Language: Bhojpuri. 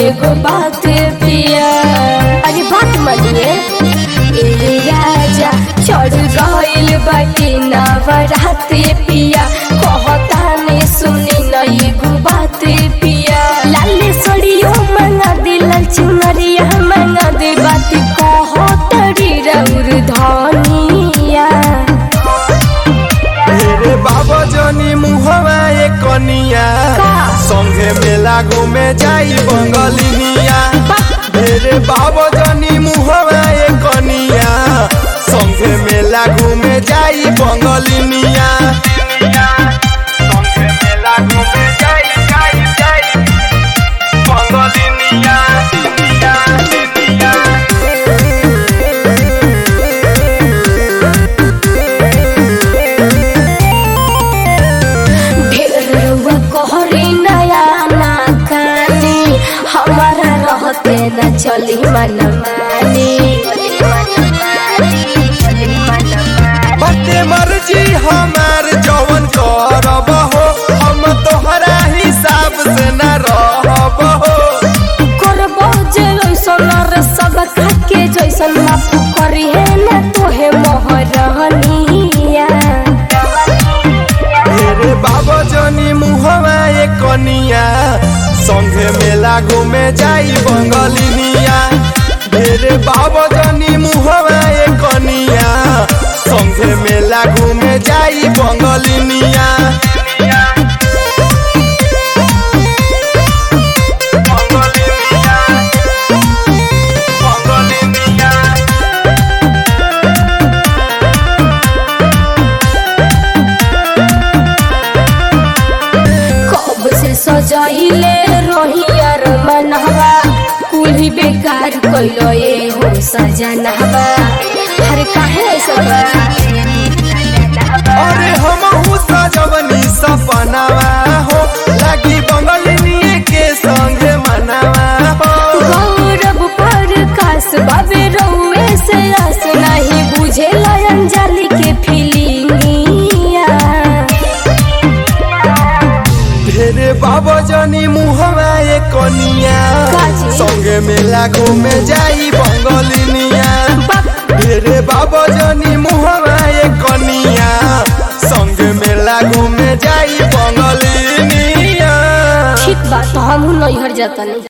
एगो बात पिया। अरे बात मानिए ए राजा चढ़ गइल बाटे नवरात पिया, कहता ने सुनी न एगो बात पिया। लाल सड़ियो मंगा दे, लाल चुनरिया मंगा दे, बात कहतरी रउर धनिया। मेरे बाबा जनी मुहवा एक कनिया, संगे मेला घूमे जाई बंगलिनिया। मेरे बाबा जनी मुहवा एक कनिया, संगे मेला घूमे जाई बंगलिनिया। संगे मेला घूमे जाई बंगलिनिया। हमारा रहते न चली मन मानी, बटे मर्जी हमार जवन करब हो, हम तोहरा हिसाब से न रहब हो। करबो जैसन रे सब खाके जैसन, माफ करी है न तोहे मोहरनिया। मेरे बाबा जनी मुहवा एक कनिया, संगे मेला घूमे जाई बंगलिनिया। मेरे बाबा जनी मुहवा एक कनिया, संगे मेला घूमे जाई बंगलिनिया। सजाइले रोहियर मनहवा, कुली बेकार कइलो ए हो सजनहवा। हर काहे सब अरे हम सजवनी सपनावा हो, लगी बंगलिनी के संगे मनावा हो। गौरव पर कास बाबे रउए से आस, नहीं बुझे अंजलि के फीलिंगिया। तेरे बाबा जनी मुहवा एक कनिया, संगे मेला घूमे जाई बंगलिनिया। तेरे बाबा जनी मुहवा एक कनिया, संगे मेला घूमे जाई बंगलिनिया। ठीक बात, हम नैहर जाता नहीं।